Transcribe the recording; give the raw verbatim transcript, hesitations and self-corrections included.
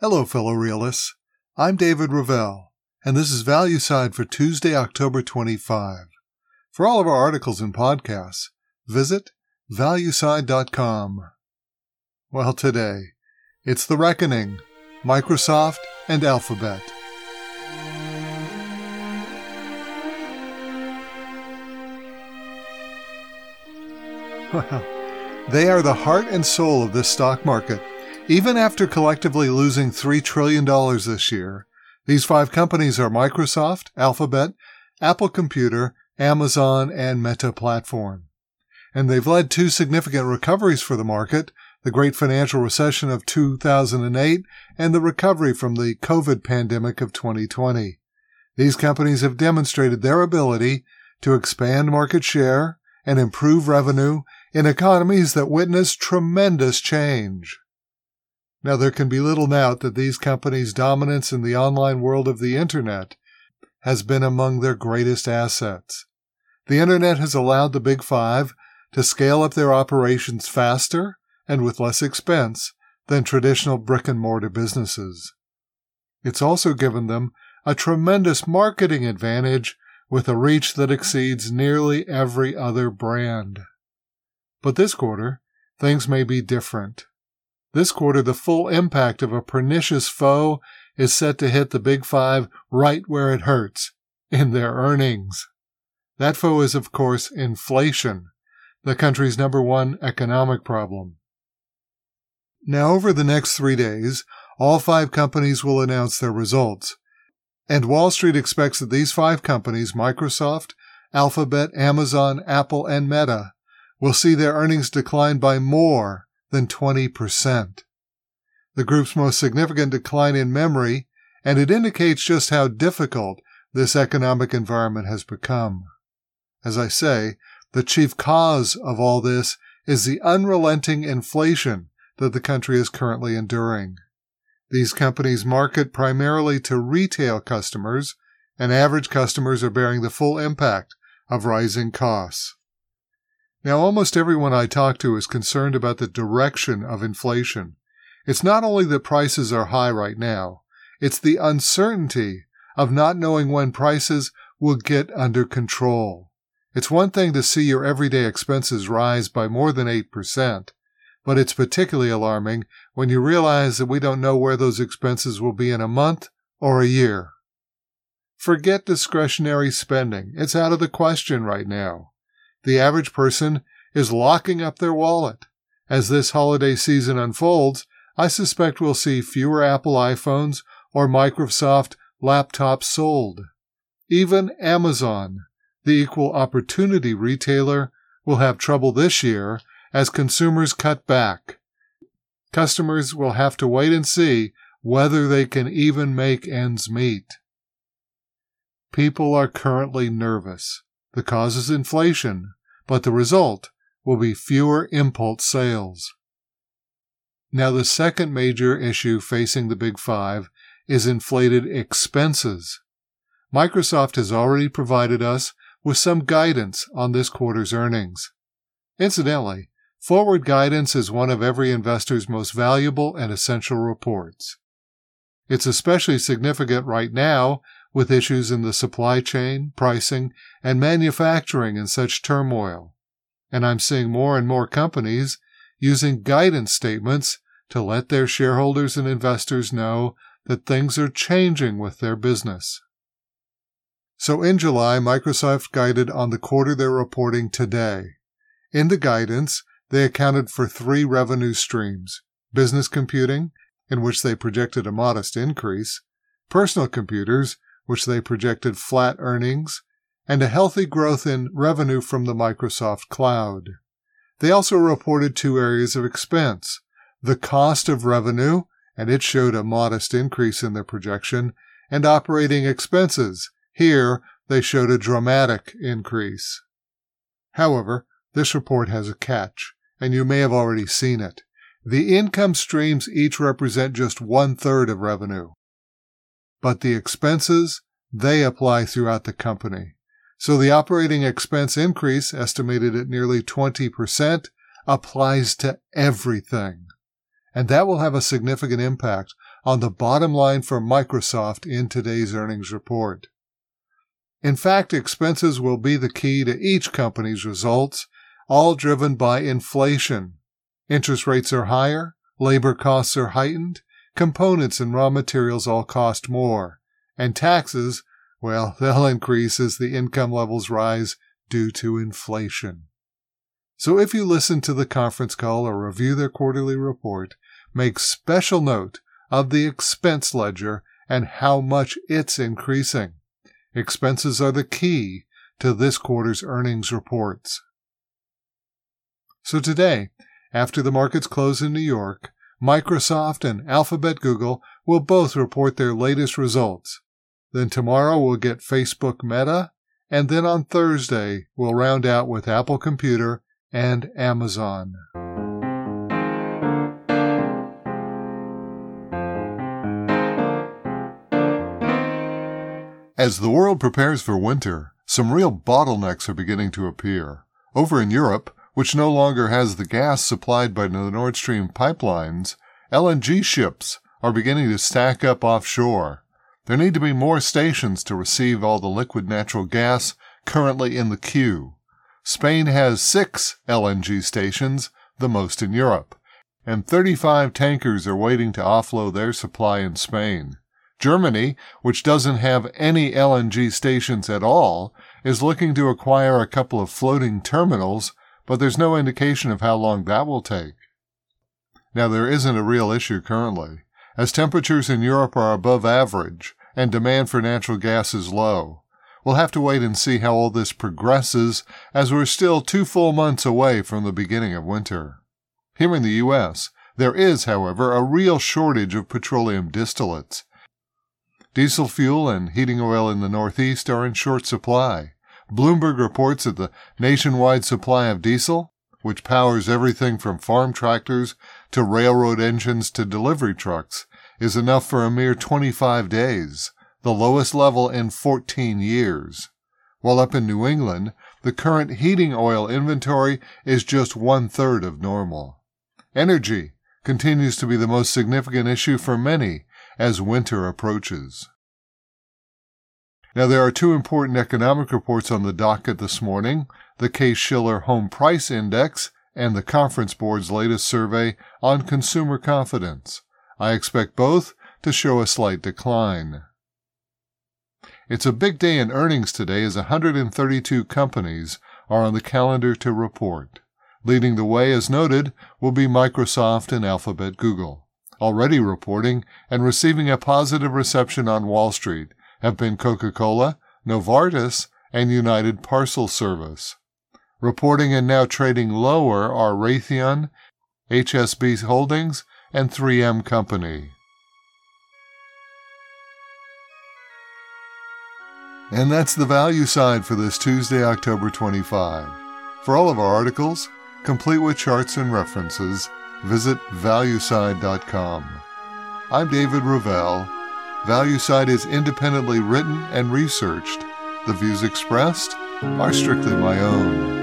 Hello, fellow realists. I'm David Ravel, and this is ValueSide for Tuesday, October twenty-fifth. For all of our articles and podcasts, visit valueside dot com. Well, today, it's the reckoning, Microsoft and Alphabet. Well, they are the heart and soul of this stock market. Even after collectively losing three trillion dollars this year, these five companies are Microsoft, Alphabet, Apple Computer, Amazon, and Meta Platform. And they've led two significant recoveries for the market, the Great Financial Recession of two thousand eight and the recovery from the COVID pandemic of twenty twenty. These companies have demonstrated their ability to expand market share and improve revenue in economies that witness tremendous change. Now, there can be little doubt that these companies' dominance in the online world of the Internet has been among their greatest assets. The Internet has allowed the Big Five to scale up their operations faster and with less expense than traditional brick-and-mortar businesses. It's also given them a tremendous marketing advantage with a reach that exceeds nearly every other brand. But this quarter, things may be different. This quarter, the full impact of a pernicious foe is set to hit the Big Five right where it hurts, in their earnings. That foe is, of course, inflation, the country's number one economic problem. Now, over the next three days, all five companies will announce their results. And Wall Street expects that these five companies, Microsoft, Alphabet, Amazon, Apple, and Meta, will see their earnings decline by more than twenty percent. The group's most significant decline in memory, and it indicates just how difficult this economic environment has become. As I say, the chief cause of all this is the unrelenting inflation that the country is currently enduring. These companies market primarily to retail customers, and average customers are bearing the full impact of rising costs. Now, almost everyone I talk to is concerned about the direction of inflation. It's not only that prices are high right now, it's the uncertainty of not knowing when prices will get under control. It's one thing to see your everyday expenses rise by more than eight percent, but it's particularly alarming when you realize that we don't know where those expenses will be in a month or a year. Forget discretionary spending. It's out of the question right now. The average person is locking up their wallet. As this holiday season unfolds, I suspect we'll see fewer Apple iPhones or Microsoft laptops sold. Even Amazon, the equal opportunity retailer, will have trouble this year as consumers cut back. Customers will have to wait and see whether they can even make ends meet. People are currently nervous. The cause is inflation, but the result will be fewer impulse sales. Now, the second major issue facing the Big Five is inflated expenses. Microsoft has already provided us with some guidance on this quarter's earnings. Incidentally, forward guidance is one of every investor's most valuable and essential reports. It's especially significant right now with issues in the supply chain, pricing, and manufacturing in such turmoil. And I'm seeing more and more companies using guidance statements to let their shareholders and investors know that things are changing with their business. So in July, Microsoft guided on the quarter they're reporting today. In the guidance, they accounted for three revenue streams: business computing, in which they projected a modest increase, personal computers, which they projected flat earnings, and a healthy growth in revenue from the Microsoft Cloud. They also reported two areas of expense: the cost of revenue, and it showed a modest increase in their projection, and operating expenses. Here, they showed a dramatic increase. However, this report has a catch, and you may have already seen it. The income streams each represent just one-third of revenue. But the expenses, they apply throughout the company. So the operating expense increase, estimated at nearly twenty percent, applies to everything. And that will have a significant impact on the bottom line for Microsoft in today's earnings report. In fact, expenses will be the key to each company's results, all driven by inflation. Interest rates are higher, labor costs are heightened, components and raw materials all cost more, and taxes, well, they'll increase as the income levels rise due to inflation. So if you listen to the conference call or review their quarterly report, make special note of the expense ledger and how much it's increasing. Expenses are the key to this quarter's earnings reports. So today, after the markets close in New York, Microsoft and Alphabet Google will both report their latest results. Then tomorrow we'll get Facebook Meta, and then on Thursday we'll round out with Apple Computer and Amazon. As the world prepares for winter, some real bottlenecks are beginning to appear. Over in Europe, which no longer has the gas supplied by the Nord Stream pipelines, L N G ships are beginning to stack up offshore. There need to be more stations to receive all the liquid natural gas currently in the queue. Spain has six L N G stations, the most in Europe, and thirty-five tankers are waiting to offload their supply in Spain. Germany, which doesn't have any L N G stations at all, is looking to acquire a couple of floating terminals, but there's no indication of how long that will take. Now, there isn't a real issue currently, as temperatures in Europe are above average and demand for natural gas is low. We'll have to wait and see how all this progresses, as we're still two full months away from the beginning of winter. Here in the U S, there is, however, a real shortage of petroleum distillates. Diesel fuel and heating oil in the Northeast are in short supply. Bloomberg reports that the nationwide supply of diesel, which powers everything from farm tractors to railroad engines to delivery trucks, is enough for a mere twenty-five days, the lowest level in fourteen years. While up in New England, the current heating oil inventory is just one-third of normal. Energy continues to be the most significant issue for many as winter approaches. Now, there are two important economic reports on the docket this morning, the Case-Shiller Home Price Index and the Conference Board's latest survey on consumer confidence. I expect both to show a slight decline. It's a big day in earnings today as one hundred thirty-two companies are on the calendar to report. Leading the way, as noted, will be Microsoft and Alphabet Google. Already reporting and receiving a positive reception on Wall Street have been Coca-Cola, Novartis, and United Parcel Service. Reporting and now trading lower are Raytheon, H S B C Holdings, and three M Company. And that's the value side for this Tuesday, October twenty-fifth. For all of our articles, complete with charts and references, visit valueside dot com. I'm David Ravel. ValueSide is independently written and researched. The views expressed are strictly my own.